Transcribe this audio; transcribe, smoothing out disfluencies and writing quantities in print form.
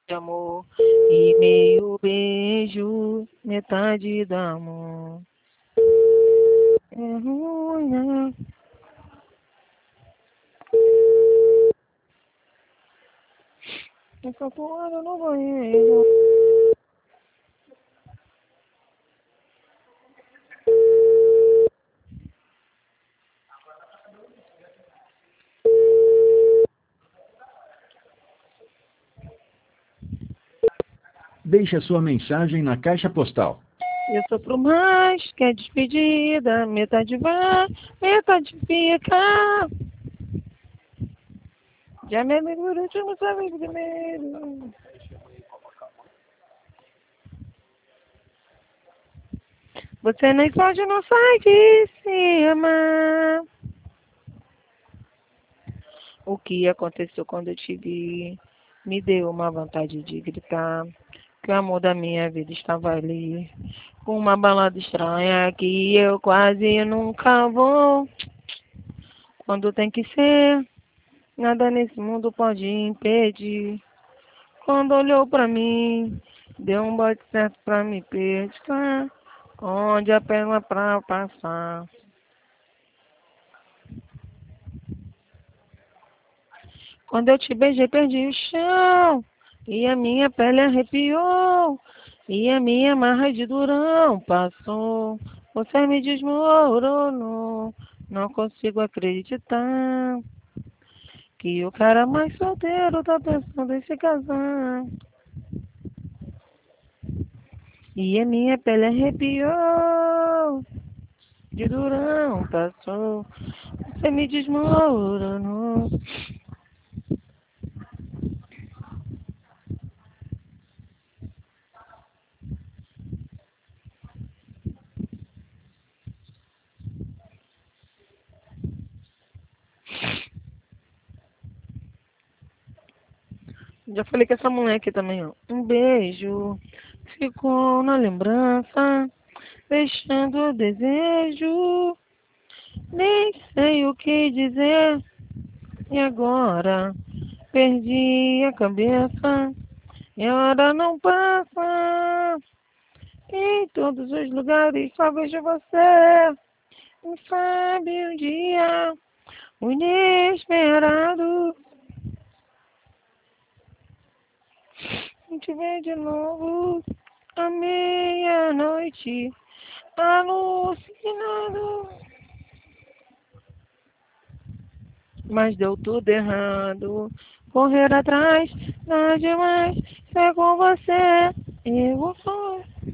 amor e meio beijo, metade do amor. É ruim, né? Eu só tô lá no banheiro. Deixe a sua mensagem na caixa postal. Eu sou pro mais, que é despedida, metade vai, metade fica. Já me lembrou de último, sabe primeiro. Você nem pode, não sai de cima. O que aconteceu quando eu te vi? Me deu uma vontade de gritar que o amor da minha vida estava ali. Com uma balada estranha que eu quase nunca vou. Quando tem que ser, nada nesse mundo pode impedir. Quando olhou pra mim, deu um bote certo pra me pescar. Onde a perna pra passar. Quando eu te beijei, perdi o chão. E a minha pele arrepiou. E a minha marra de durão passou. Você me desmoronou. Não consigo acreditar que o cara mais solteiro tá pensando em se casar. E a minha pele arrepiou. De durão passou. Você me desmoronou. Já falei com essa mulher aqui também, ó. Um beijo ficou na lembrança, deixando o desejo. Nem sei o que dizer. E agora? Perdi a cabeça. E a hora não passa. Em todos os lugares só vejo você. E sabe um dia, o inesperado. Te ver de novo à meia-noite, alucinado. Mas deu tudo errado. Correr atrás, não é demais. Ser com você, eu vou.